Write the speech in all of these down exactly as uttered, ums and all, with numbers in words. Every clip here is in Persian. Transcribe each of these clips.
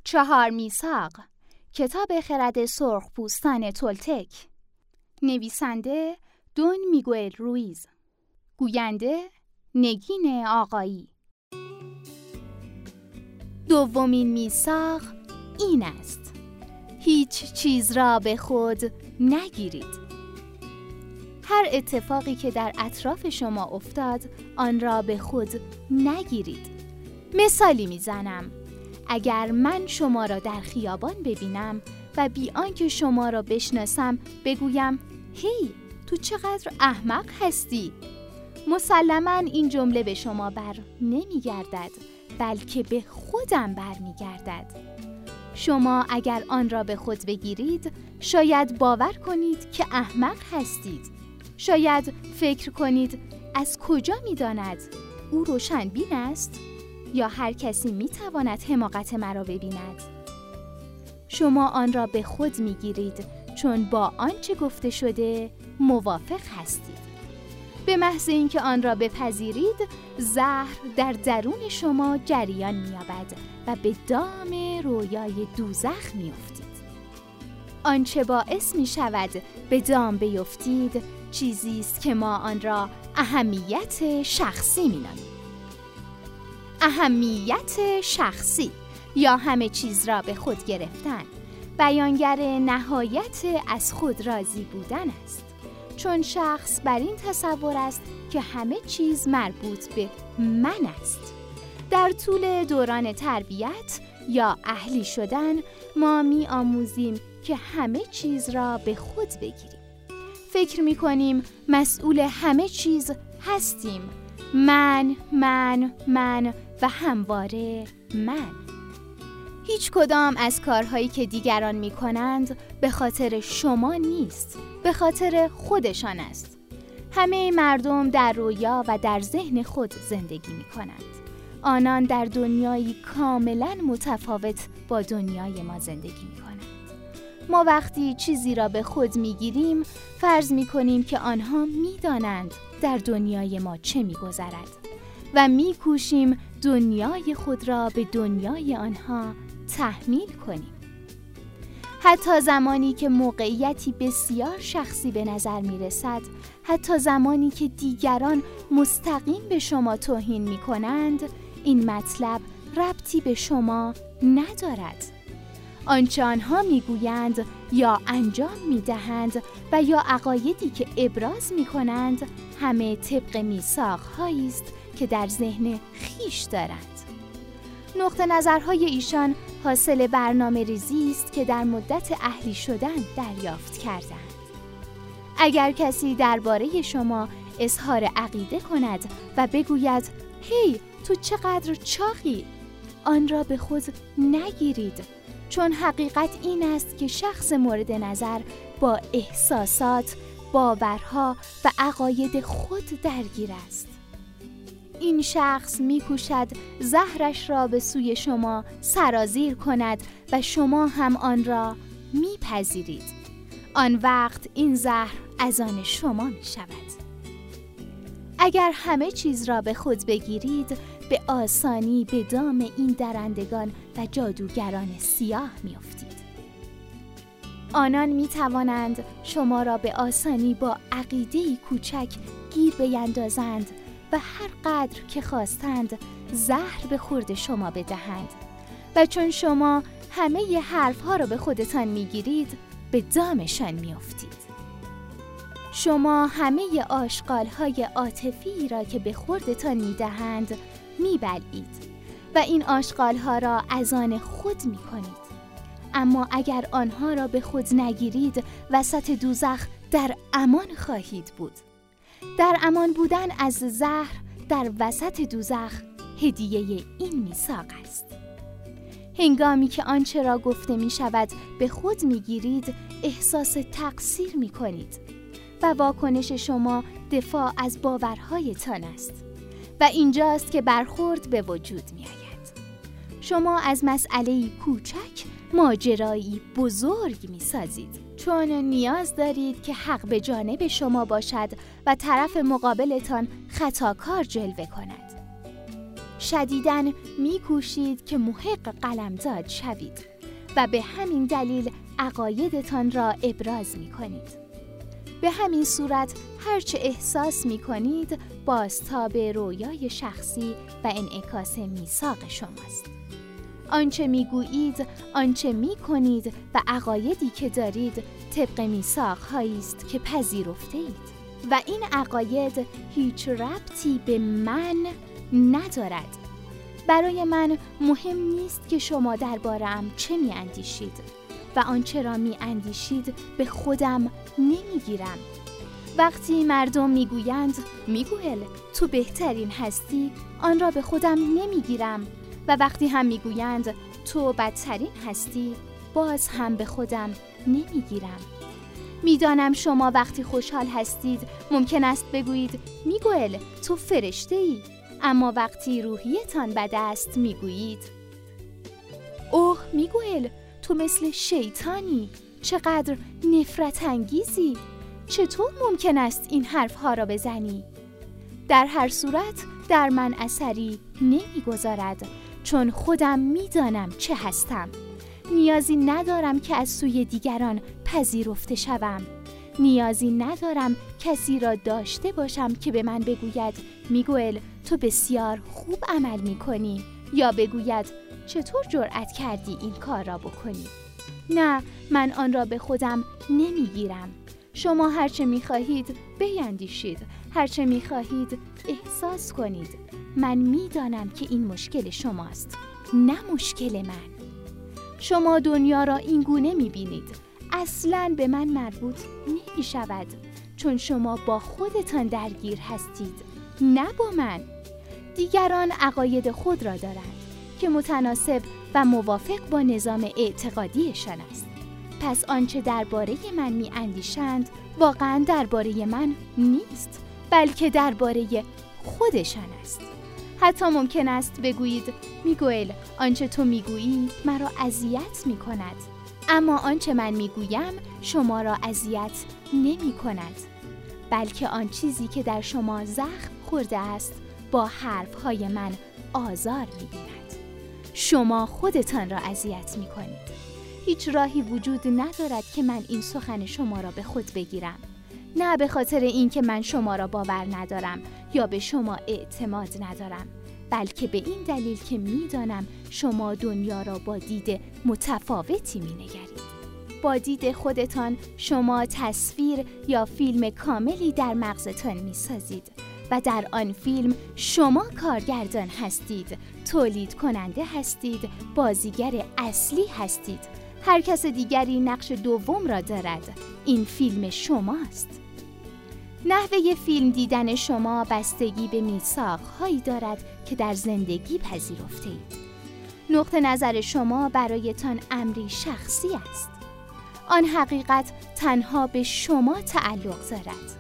چهار میثاق، کتاب خرد سرخپوستان تولتک. نویسنده دون میگوئل رویز، گوینده نگین آقایی. دومین میثاق این است: هیچ چیز را به خود نگیرید. هر اتفاقی که در اطراف شما افتاد آن را به خود نگیرید. مثالی میزنم: اگر من شما را در خیابان ببینم و بی آنکه شما را بشناسم بگویم هی تو چقدر احمق هستی، مسلماً این جمله به شما بر نمیگردد، بلکه به خودم برمیگردد. شما اگر آن را به خود بگیرید شاید باور کنید که احمق هستید. شاید فکر کنید از کجا می‌داند؟ او روشنبین است؟ یا هر کسی می‌تواند حماقت مرا ببیند؟ شما آن را به خود می‌گیرید چون با آنچه گفته شده موافق هستید. به محض اینکه آن را بپذیرید، زهر در درون شما جریان می‌یابد و به دام رویای دوزخ می‌افتید. آنچه باعث می‌شود به دام بیفتید چیزی است که ما آن را اهمیت شخصی می‌نامیم. اهمیت شخصی یا همه چیز را به خود گرفتن بیانگر نهایت از خود راضی بودن است، چون شخص بر این تصور است که همه چیز مربوط به من است. در طول دوران تربیت یا اهلی شدن ما می آموزیم که همه چیز را به خود بگیریم. فکر می کنیم مسئول همه چیز هستیم. من، من، من و همواره من. هیچ کدام از کارهایی که دیگران می کنند به خاطر شما نیست، به خاطر خودشان است. همه مردم در رویا و در ذهن خود زندگی می کنند. آنان در دنیایی کاملا متفاوت با دنیای ما زندگی می کنند. ما وقتی چیزی را به خود می گیریم فرض می کنیم که آنها می دانند در دنیای ما چه می گذرد و می کوشیم دنیای خود را به دنیای آنها تحمیل کنیم. حتی زمانی که موقعیتی بسیار شخصی به نظر می رسد، حتی زمانی که دیگران مستقیم به شما توهین می کنند، این مطلب ربطی به شما ندارد. آنچه آنها می گویند یا انجام می دهند و یا عقایدی که ابراز می کنند همه طبق میثاق‌هایی است که در ذهن خیش دارند. نقطه نظرهای ایشان حاصل برنامه ریزی است که در مدت اهلی شدن دریافت کردند. اگر کسی درباره شما اظهار عقیده کند و بگوید هی تو چقدر چاقی، آن را به خود نگیرید، چون حقیقت این است که شخص مورد نظر با احساسات، باورها و عقاید خود درگیر است. این شخص می‌کوشد زهرش را به سوی شما سرازیر کند و شما هم آن را می‌پذیرید. آن وقت این زهر از آن شما می‌شود. اگر همه چیز را به خود بگیرید، به آسانی به دام این درندگان و جادوگران سیاه می‌افتید. آنان می‌توانند شما را به آسانی با عقیده‌ای کوچک گیر بیندازند و هر قدر که خواستند زهر به خورد شما بدهند و چون شما همه ی حرفها را به خودتان میگیرید به دامشان میافتید. شما همه ی آشغالهای عاطفی را که به خوردتان میدهند میبلعید و این آشغالها را از آن خود میکنید. اما اگر آنها را به خود نگیرید وسط دوزخ در امان خواهید بود. در امان بودن از زهر در وسط دوزخ هدیه این میثاق است. هنگامی که آنچه را گفته می شود به خود می گیرید، احساس تقصیر می کنید و واکنش شما دفاع از باورهایتان است و اینجاست که برخورد به وجود می آید. شما از مسئله کوچک ماجرایی بزرگ می سازید، چون نیاز دارید که حق به جانب شما باشد و طرف مقابلتان خطاکار جلوه کند. شدیداً می‌کوشید که محق قلمزاد شوید و به همین دلیل عقایدتان را ابراز می‌کنید. به همین صورت هرچه احساس می‌کنید بازتاب رویای شخصی و انعکاس میثاق شماست. آنچه میگویید، آنچه میکنید و عقایدی که دارید طبق میثاق‌هایی است که پذیرفته اید و این عقاید هیچ ربطی به من ندارد. برای من مهم نیست که شما درباره‌ام چه میاندیشید و آنچه را میاندیشید به خودم نمیگیرم. وقتی مردم میگویند میگوئل تو بهترین هستی، آن را به خودم نمیگیرم و وقتی هم میگویند تو بدترین هستی، باز هم به خودم نمیگیرم. میدانم شما وقتی خوشحال هستید ممکن است بگویید میگوئل تو فرشته ای، اما وقتی روحیتان بد است میگویید اوه میگوئل تو مثل شیطانی، چقدر نفرت انگیزی، چطور ممکن است این حرفها را بزنی؟ در هر صورت در من اثری نمیگذارد، چون خودم میدانم چه هستم. نیازی ندارم که از سوی دیگران پذیرفته شوم. نیازی ندارم کسی را داشته باشم که به من بگوید میگوئل تو بسیار خوب عمل میکنی، یا بگوید چطور جرأت کردی این کار را بکنی. نه، من آن را به خودم نمیگیرم. شما هرچه میخواهید بیندیشید، هرچه میخواهید احساس کنید. من میدانم که این مشکل شماست، نه مشکل من. شما دنیا را این گونه میبینید. اصلاً به من مربوط نمی شود، چون شما با خودتان درگیر هستید، نه با من. دیگران عقاید خود را دارند که متناسب و موافق با نظام اعتقادیشان است. پس آنچه درباره من می اندیشند واقعاً درباره من نیست، بلکه درباره خودشان است. حتی ممکن است بگویید میگوئل آنچه تو میگویی مرا اذیت می کند، اما آنچه من میگویم شما را اذیت نمی کند، بلکه آن چیزی که در شما زخم خورده است با حرفهای من آزار می‌بیند. شما خودتان را اذیت می‌کنید. هیچ راهی وجود ندارد که من این سخن شما را به خود بگیرم، نه به خاطر اینکه من شما را باور ندارم یا به شما اعتماد ندارم، بلکه به این دلیل که می‌دانم شما دنیا را با دید متفاوتی می‌نگرید. با دید خودتان شما تصویر یا فیلم کاملی در مغزتان می‌سازید و در آن فیلم شما کارگردان هستید، تولید کننده هستید، بازیگر اصلی هستید. هر کس دیگری نقش دوم را دارد. این فیلم شماست. نحوه فیلم دیدن شما بستگی به میثاق‌هایی دارد که در زندگی پذیرفته اید. نقطه نظر شما برایتان امری شخصی است. آن حقیقت تنها به شما تعلق دارد.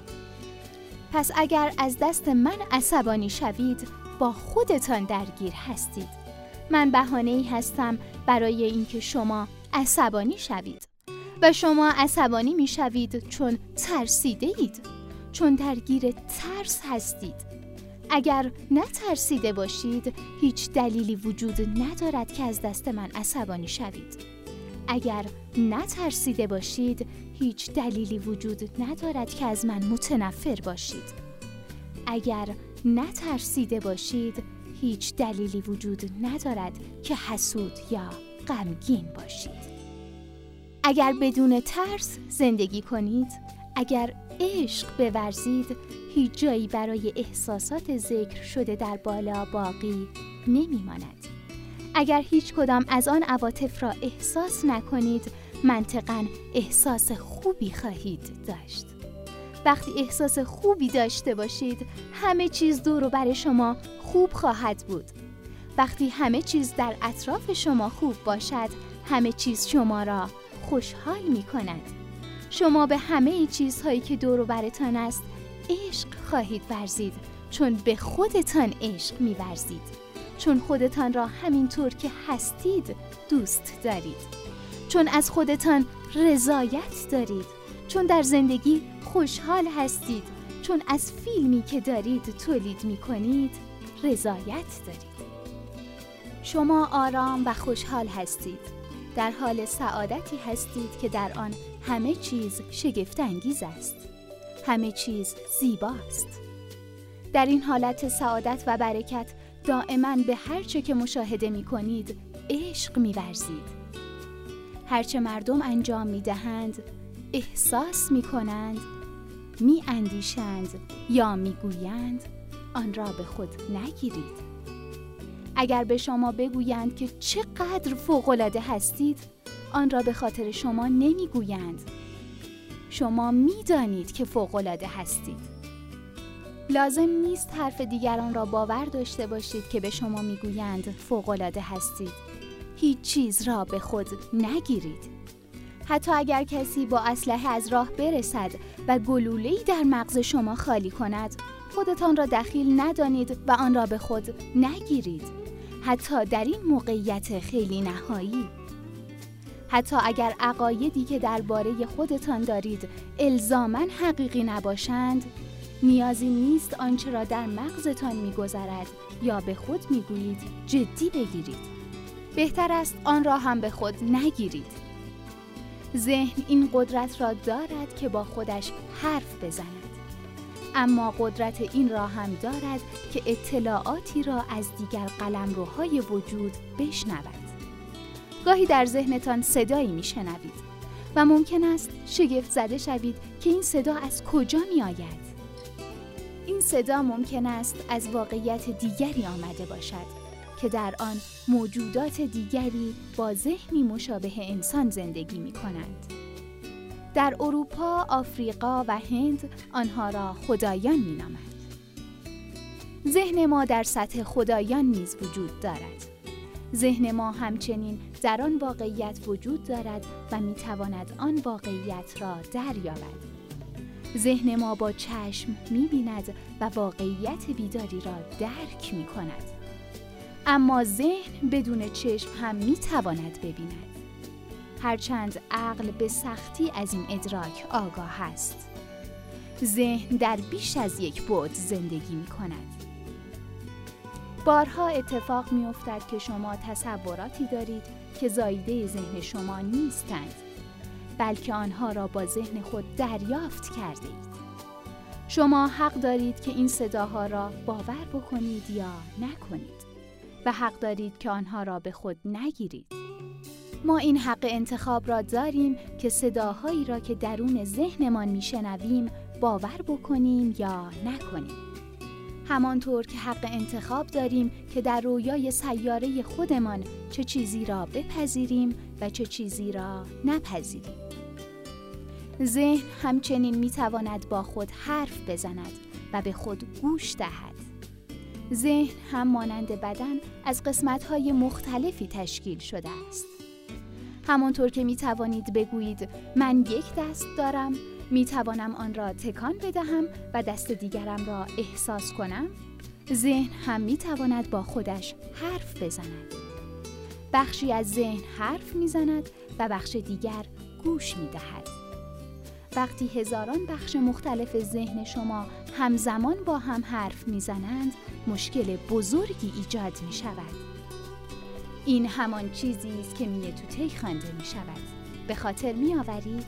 پس اگر از دست من عصبانی شوید، با خودتان درگیر هستید. من بهانه‌ای هستم برای اینکه شما عصبانی شوید و شما عصبانی می شوید چون ترسیده اید، چون درگیر ترس هستید. اگر نترسیده باشید، هیچ دلیلی وجود ندارد که از دست من عصبانی شوید. اگر نترسیده باشید، هیچ دلیلی وجود ندارد که از من متنفر باشید. اگر نترسیده باشید، هیچ دلیلی وجود ندارد که حسود یا غمگین باشید. اگر بدون ترس زندگی کنید، اگر عشق بورزید، هیچ جایی برای احساسات ذکر شده در بالا باقی نمیماند. اگر هیچ کدام از آن عواطف را احساس نکنید، منطقاً احساس خوبی خواهید داشت. وقتی احساس خوبی داشته باشید، همه چیز دور و بر شما خوب خواهد بود. وقتی همه چیز در اطراف شما خوب باشد، همه چیز شما را خوشحال می کند. شما به همه چیزهایی که دور و برتان است عشق خواهید ورزید، چون به خودتان عشق می ورزید، چون خودتان را همینطور که هستید دوست دارید، چون از خودتان رضایت دارید، چون در زندگی خوشحال هستید، چون از فیلمی که دارید تولید می کنید رضایت دارید. شما آرام و خوشحال هستید. در حال سعادتی هستید که در آن همه چیز شگفت‌انگیز است. همه چیز زیباست. در این حالت سعادت و برکت دائما به هر چه که مشاهده می کنید عشق می ورزید. هرچه مردم انجام می دهند، احساس می کنند، می اندیشند یا می گویند، آن را به خود نگیرید. اگر به شما بگویند که چقدر فوق‌العاده هستید، آن را به خاطر شما نمی گویند. شما می دانید که فوق‌العاده هستید. لازم نیست حرف دیگران را باور داشته باشید که به شما می گویند فوق‌العاده هستید. هیچ چیز را به خود نگیرید. حتی اگر کسی با اسلحه از راه برسد و گلوله‌ای در مغز شما خالی کند، خودتان را دخیل ندانید و آن را به خود نگیرید. حتی در این موقعیت خیلی نهایی. حتی اگر عقایدی که درباره خودتان دارید الزاماً حقیقی نباشند، نیازی نیست آنچه را در مغزتان می‌گذرد یا به خود می‌گویید جدی بگیرید. بهتر است آن را هم به خود نگیرید. ذهن این قدرت را دارد که با خودش حرف بزند. اما قدرت این را هم دارد که اطلاعاتی را از دیگر قلمروهای وجود بشنود. گاهی در ذهنتان صدایی میشنوید و ممکن است شگفت زده شوید که این صدا از کجا می آید. این صدا ممکن است از واقعیت دیگری آمده باشد که در آن موجودات دیگری با ذهنی مشابه انسان زندگی می کنند. در اروپا، آفریقا و هند آنها را خدایان می نامند. ذهن ما در سطح خدایان نیز وجود دارد. ذهن ما همچنین در آن واقعیت وجود دارد و می تواند آن واقعیت را دریابد. ذهن ما با چشم می بیند و واقعیت بیداری را درک می کند. اما ذهن بدون چشم هم می تواند ببیند. هرچند عقل به سختی از این ادراک آگاه است. ذهن در بیش از یک بعد زندگی می کند. بارها اتفاق می افتد که شما تصوراتی دارید که زایده ذهن شما نیستند، بلکه آنها را با ذهن خود دریافت کرده اید. شما حق دارید که این صداها را باور بکنید یا نکنید و حق دارید که آنها را به خود نگیرید. ما این حق انتخاب را داریم که صداهایی را که درون ذهنمان میشنویم باور بکنیم یا نکنیم. همانطور که حق انتخاب داریم که در رویای سیاره خودمان چه چیزی را بپذیریم و چه چیزی را نپذیریم. ذهن همچنین میتواند با خود حرف بزند و به خود گوش دهد. ذهن هم مانند بدن از قسمت‌های مختلفی تشکیل شده است. همانطور که می توانید بگویید من یک دست دارم، می توانم آن را تکان بدهم و دست دیگرم را احساس کنم، ذهن هم می تواند با خودش حرف بزند. بخشی از ذهن حرف می زند و بخش دیگر گوش می دهد. وقتی هزاران بخش مختلف ذهن شما همزمان با هم حرف می زنند، مشکل بزرگی ایجاد می شود. این همان چیزی است که میتوتی خوانده می شود. به خاطر می آورید؟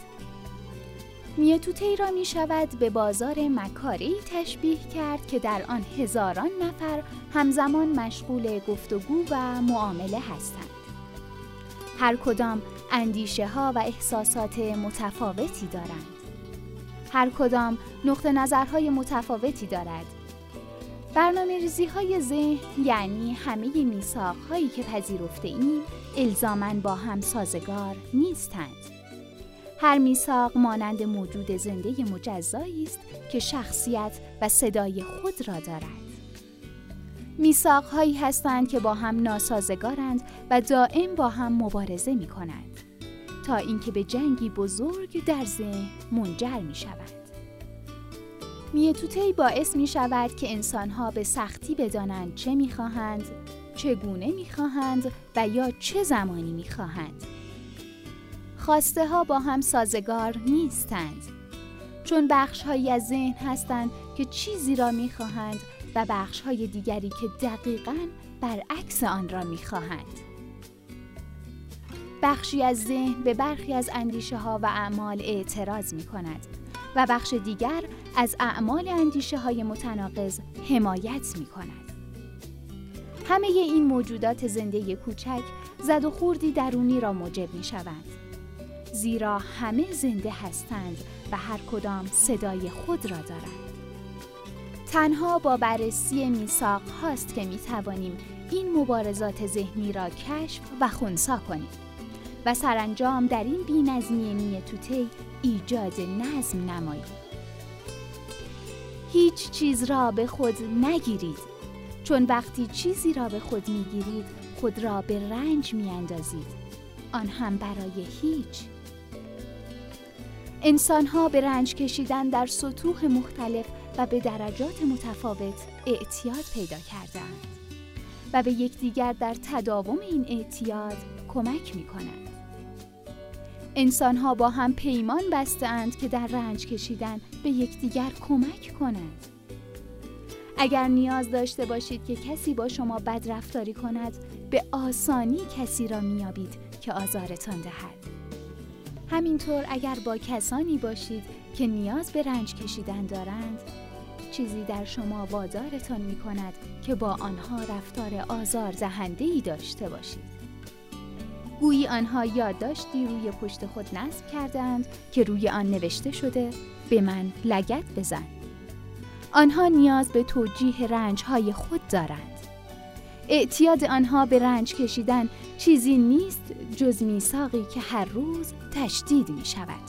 میتوتی را می شود به بازار مکاره‌ای تشبیه کرد که در آن هزاران نفر همزمان مشغول گفتگو و معامله هستند. هر کدام اندیشه ها و احساسات متفاوتی دارند. هر کدام نقطه نظرهای متفاوتی دارد. برنامه‌ریزی های ذهن یعنی همه میثاق هایی که پذیرفته ایم الزاماً با هم سازگار نیستند. هر میثاق مانند موجود زنده مجزایی است که شخصیت و صدای خود را دارد. میثاق هایی هستند که با هم ناسازگارند و دائم با هم مبارزه می کنند تا اینکه به جنگی بزرگ در ذهن منجر می شود. میتوتی باعث می شود که انسان‌ها به سختی بدانند چه می خواهند، چگونه می خواهند و یا چه زمانی می خواهند. خواسته ها با هم سازگار نیستند، چون بخش هایی از ذهن هستند که چیزی را می خواهند و بخش های دیگری که دقیقاً برعکس آن را می‌خواهند. بخشی از ذهن به برخی از اندیشه ها و اعمال اعتراض می کند و بخش دیگر از اعمال اندیشه های متناقض حمایت می کند. همه این موجودات زنده کوچک زد و خوردی درونی را موجب می شوند. زیرا همه زنده هستند و هر کدام صدای خود را دارند. تنها با بررسی میثاق هاست که می توانیم این مبارزات ذهنی را کشف و خنثی کنیم و سرانجام در این بی‌نظمی نیتوته ایجاد نظم نمایید. هیچ چیز را به خود نگیرید، چون وقتی چیزی را به خود میگیرید خود را به رنج میاندازید، آن هم برای هیچ. انسان‌ها به رنج کشیدن در سطوح مختلف و به درجات متفاوت اعتیاد پیدا کردند و به یکدیگر در تداوم این اعتیاد کمک می‌کنند. انسان‌ها با هم پیمان بسته‌اند که در رنج کشیدن به یکدیگر کمک کنند. اگر نیاز داشته باشید که کسی با شما بدرفتاری کند، به آسانی کسی را می‌یابید که آزارتان دهد. همینطور اگر با کسانی باشید که نیاز به رنج کشیدن دارند، چیزی در شما وادارتان می‌کند که با آنها رفتار آزاردهنده‌ای داشته باشید. گویی آنها یادداشتی روی پشت خود نصب کردند که روی آن نوشته شده به من لگد بزن. آنها نیاز به توجیه رنج‌های خود دارند. اعتیاد آنها به رنج کشیدن چیزی نیست جز میثاقی که هر روز تشدید می شود.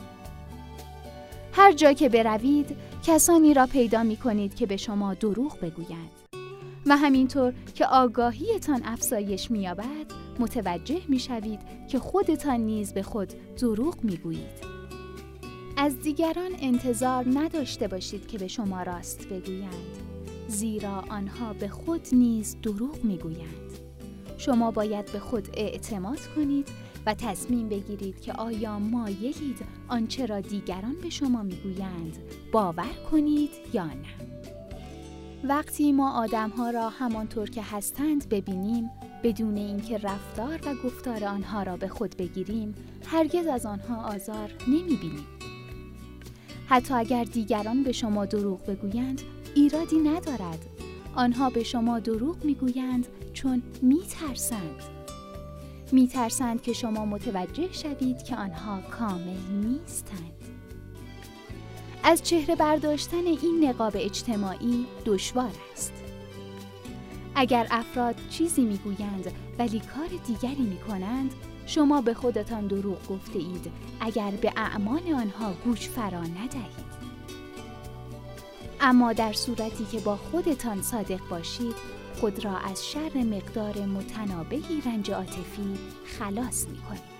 هر جا که بروید کسانی را پیدا می کنید که به شما دروغ بگویند و همینطور که آگاهیتان افزایش می یابد متوجه می شوید که خودتان نیز به خود دروغ می گویید. از دیگران انتظار نداشته باشید که به شما راست بگویند، زیرا آنها به خود نیز دروغ می گویند. شما باید به خود اعتماد کنید و تصمیم بگیرید که آیا مایلید آنچه را دیگران به شما می گویند باور کنید یا نه. وقتی ما آدم‌ها را همانطور که هستند ببینیم، بدون اینکه رفتار و گفتار آنها را به خود بگیریم، هرگز از آنها آزار نمی‌بینیم. حتی اگر دیگران به شما دروغ بگویند، ایرادی ندارد. آنها به شما دروغ می‌گویند چون می‌ترسند. می‌ترسند که شما متوجه شوید که آنها کامل نیستند. از چهره برداشتن این نقاب اجتماعی دشوار است. اگر افراد چیزی میگویند ولی کار دیگری میکنند، شما به خودتان دروغ گفته اید اگر به اعمال آنها گوش فرا ندهید. اما در صورتی که با خودتان صادق باشید، خود را از شر مقدار متنابهی رنج عاطفی خلاص میکنید.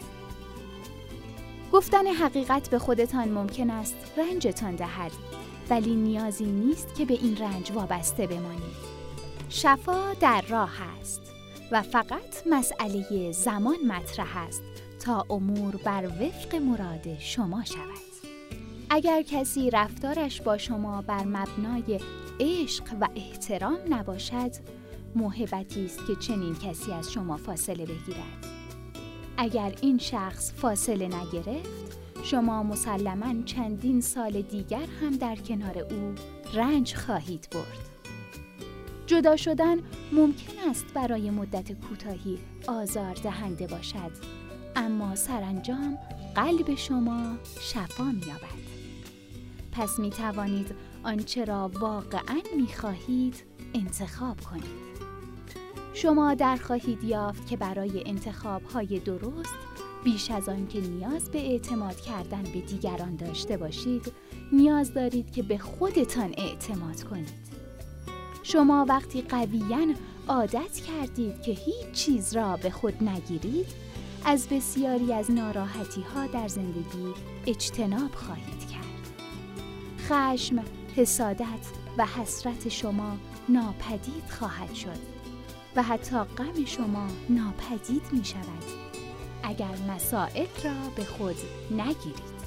گفتن حقیقت به خودتان ممکن است رنجتان دهد، ولی نیازی نیست که به این رنج وابسته بمانید. شفا در راه است و فقط مسئله زمان مطرح است تا امور بر وفق مراد شما شود. اگر کسی رفتارش با شما بر مبنای عشق و احترام نباشد، موهبتی است که چنین کسی از شما فاصله بگیرد. اگر این شخص فاصله نگرفت، شما مسلماً چندین سال دیگر هم در کنار او رنج خواهید برد. جدا شدن ممکن است برای مدت کوتاهی آزار دهنده باشد، اما سرانجام قلب شما شفا می‌یابد. پس می توانید آنچه را واقعاً می خواهید انتخاب کنید. شما در خواهید یافت که برای انتخاب‌های درست بیش از آن که نیاز به اعتماد کردن به دیگران داشته باشید، نیاز دارید که به خودتان اعتماد کنید. شما وقتی قویاً عادت کردید که هیچ چیز را به خود نگیرید، از بسیاری از ناراحتی‌ها در زندگی اجتناب خواهید کرد. خشم، حسادت و حسرت شما ناپدید خواهد شد و حتی غم شما ناپدید می شود اگر مسائل را به خود نگیرید.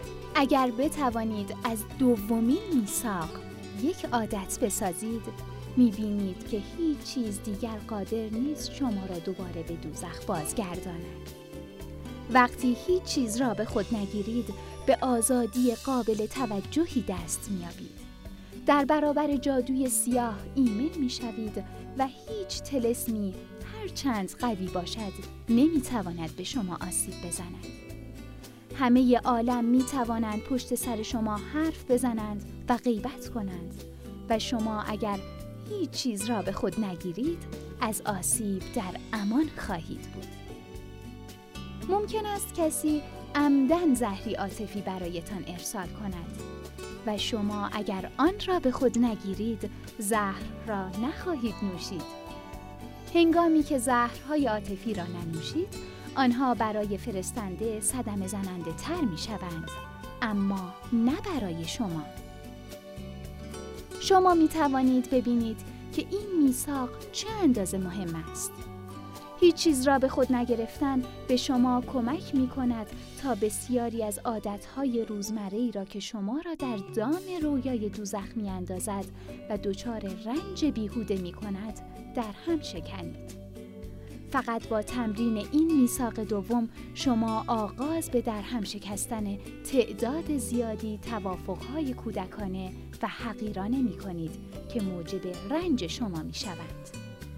اگر بتوانید از دومین میثاق یک عادت بسازید، می‌بینید که هیچ چیز دیگر قادر نیست شما را دوباره به دوزخ بازگرداند. وقتی هیچ چیز را به خود نگیرید، به آزادی قابل توجهی دست می‌یابید. در برابر جادوی سیاه ایمن می‌شوید و هیچ طلسمی هر چند قوی باشد نمی‌تواند به شما آسیب بزند. همه عالم می‌توانند پشت سر شما حرف بزنند و غیبت کنند و شما اگر هیچ چیز را به خود نگیرید از آسیب در امان خواهید بود. ممکن است کسی عمدن زهری عاطفی برایتان ارسال کند و شما اگر آن را به خود نگیرید زهر را نخواهید نوشید. هنگامی که زهرهای عاطفی را ننوشید، آنها برای فرستنده صدمه زننده تر می شوند، اما نه برای شما. شما می توانید ببینید که این میثاق چه اندازه مهم است. هیچ چیز را به خود نگرفتن به شما کمک می کند تا بسیاری از عادتهای روزمره‌ای را که شما را در دام رویای دوزخ می اندازد و دچار رنج بیهوده می کند در هم شکنید. فقط با تمرین این میثاق دوم شما آغاز به در هم شکستن تعداد زیادی توافقهای کودکانه و حقیرانه می کنید که موجب رنج شما می شوند.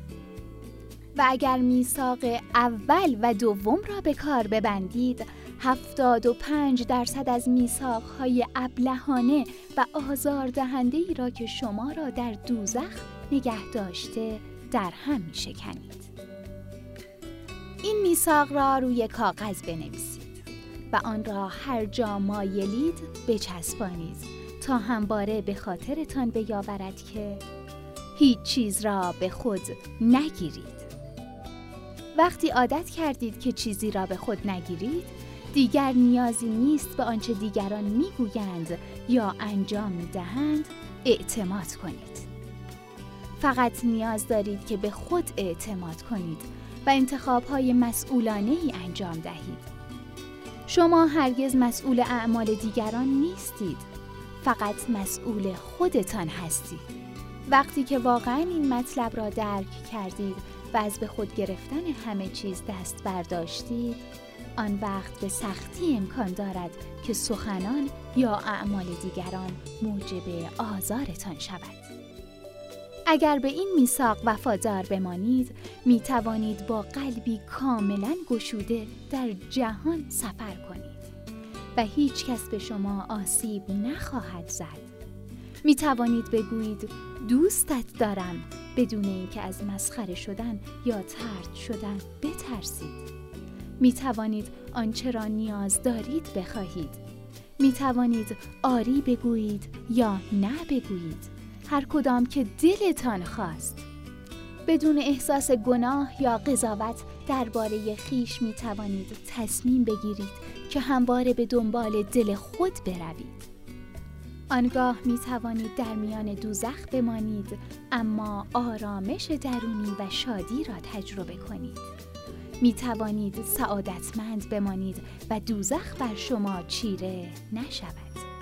و اگر میثاق اول و دوم را به کار ببندید، هفتاد و پنج درصد از میثاق‌های ابلهانه و آزاردهنده‌ای را که شما را در دوزخ نگه داشته در هم می شکنید. این میثاق را روی کاغذ بنویسید و آن را هر جا مایلید بچسبانید تا همواره به خاطرتان بیاورد که هیچ چیز را به خود نگیرید. وقتی عادت کردید که چیزی را به خود نگیرید، دیگر نیازی نیست به آنچه دیگران میگویند یا انجام میدهند اعتماد کنید. فقط نیاز دارید که به خود اعتماد کنید و انتخاب‌های مسئولانه‌ای انجام دهید. شما هرگز مسئول اعمال دیگران نیستید، فقط مسئول خودتان هستید. وقتی که واقعاً این مطلب را درک کردید و از به خود گرفتن همه چیز دست برداشتید، آن وقت به سختی امکان دارد که سخنان یا اعمال دیگران موجب آزارتان شود. اگر به این میثاق وفادار بمانید، می توانید با قلبی کاملا گشوده در جهان سفر کنید و هیچ کس به شما آسیب نخواهد زد. می توانید بگویید دوستت دارم بدون اینکه از مسخره شدن یا طرد شدن بترسید. می توانید آنچه را نیاز دارید بخواهید. می توانید آری بگویید یا نه بگویید، هر کدام که دلتان خواست. بدون احساس گناه یا قضاوت درباره خویش می توانید تصمیم بگیرید که همواره به دنبال دل خود بروید. آنگاه می توانید در میان دوزخ بمانید، اما آرامش درونی و شادی را تجربه کنید. می توانید سعادتمند بمانید و دوزخ بر شما چیره نشود.